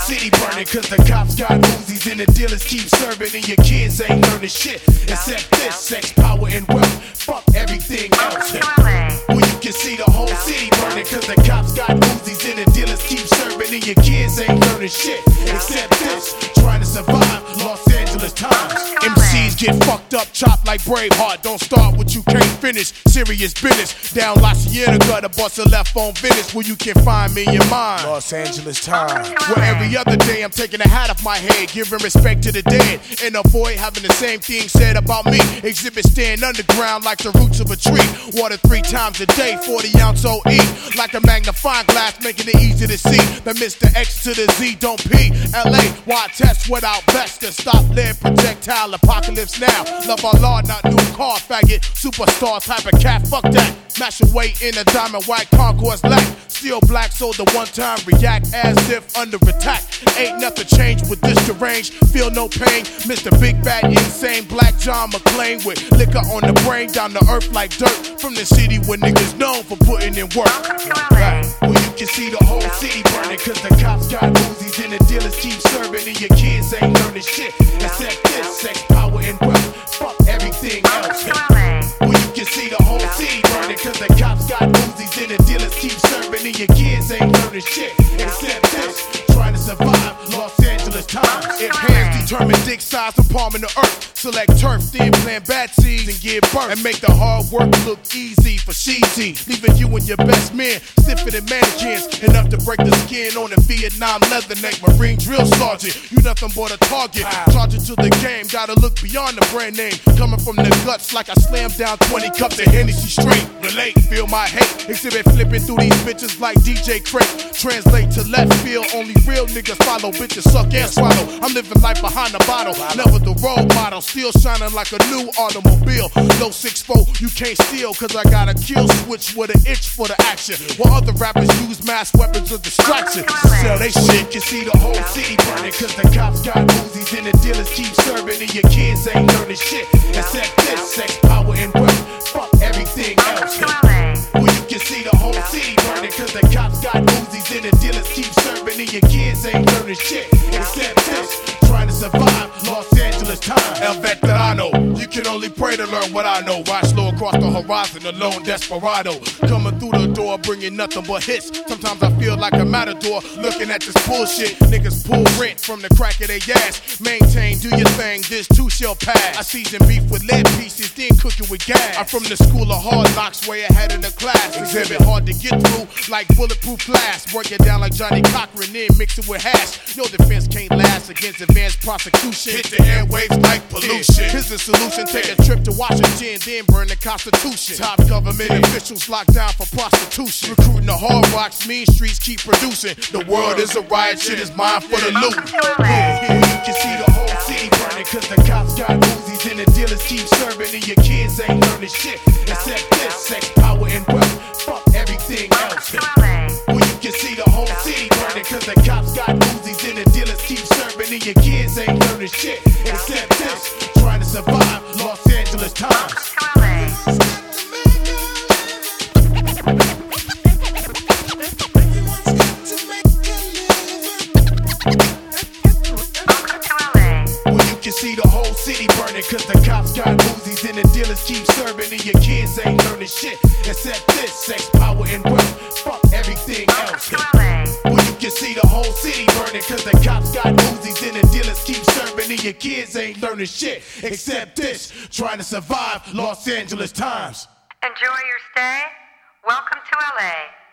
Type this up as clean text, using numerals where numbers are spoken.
city burning, cause the cops got Uzis and the dealers keep serving, and your kids ain't learning shit except this: sex, power, and wealth. Fuck everything else. Well, you can see the whole city burning, cause the cops got Uzis and the dealers keep serving, and your kids ain't learning shit except this: trying to survive Los Angeles times. MCs get fucked up, chopped like Braveheart. Don't start what you can't finish. Serious business. Down La Cienega, the bus a left on Venice, where you can find me in your mind. Los Angeles times. Where every other day I'm taking a hat off my head, giving respect to the dead, and avoid having the same thing said about me. Exhibit stand underground like the roots of a tree. Water 3 times a day, 40-ounce OE. Like a magnifying glass, making it easy to see. The Mr. X to the Z, don't P. LA, why test without best to stop lead projectile apocalypse now. Love our Lord, not new car faggot. Superstar type of cat, fuck that. Mash away in a diamond white Concourse black. Still black, so the one time react as if under attack. Ain't nothing changed with this deranged. Feel no pain. Mr. Big Bad Insane Black John McClane with liquor on the brain, down to earth like dirt. From the city where niggas known for putting in work. Right. Well, you can see the whole city burning, cause the cops got Uzis and the dealers keep serving, and your kids ain't learning shit except this: sex, power, and wealth. Fuck everything else. Well, you can see the whole city burning, cause the cops got Uzis and the dealers keep serving, and your kids ain't learning shit except this: trying to survive Los Angeles times. If hands determine dick size from palming the earth, select turf, then plant bad seeds and give birth, and make the hard work look easy for cheesy, leaving you and your best men stiffer than mannequins, enough to break the skin on a Vietnam leatherneck Marine drill sergeant. You nothing but a target, charging to the game, gotta look beyond the brand name. Coming from the guts like I slammed down 20 cups of Hennessy straight. Relate, feel my hate. Exhibit flipping through these bitches like DJ Crate. Translate to left field, only real niggas follow. Bitches suck and swallow. I'm living life behind the bottle, never the role model. Still shining like a new automobile. Low 6'4", you can't steal, cause I got a kill switch with an itch for the action. While other rappers use mass weapons of distraction. Sell they shit. You can see the whole city burning, cause the cops got Uzis and the dealers keep serving, and your kids ain't learning shit except this: sex, power, and wealth. Fuck everything else. Well, you can see the whole city burning, cause the cops got Uzis and the dealers keep serving, and your kids ain't learning shit except this: trying to survive Los Angeles time. El Veterano, you can only pray to learn what I know. Watch low across the horizon, a lone desperado coming through the door, bringing nothing but hits. Sometimes I feel like a matador looking at this bullshit. Niggas pull rent from the crack of their ass. Maintain, do your thing, this too shall pass. I season beef with lead pieces, then cook it with gas. I'm from the school of hard knocks, way ahead in the class. Exhibit hard to get through like bulletproof glass. Work it down like Johnny Cochran, then mix it with hash. Your defense can't last against advanced prosecution. Hit the airwaves like pollution. Here's the solution: take a trip to Washington, then burn the Constitution. Top government officials locked down for prostitution. Recruiting the hard rocks, mean streets keep producing. The world is a riot, shit is mine for the loot. Yeah, you can see the whole city burning, cause the cops got Uzis and the dealers keep serving, and your kids ain't learning shit except this: sex, power, and wealth. Fuck everything else. Well, you can see the whole city burning, cause the cops got Uzis and the dealers keep serving, and your kids ain't learning shit except this: trying to survive Los Angeles times. See the whole city burning, cause the cops got Uzis and the dealers keep serving, and your kids ain't learning shit except this: sex, power, and wealth. Fuck everything else. Well, you can see the whole city burning, cause the cops got Uzis and the dealers keep serving, and your kids ain't learning shit except this: trying to survive Los Angeles times. Enjoy your stay. Welcome to LA.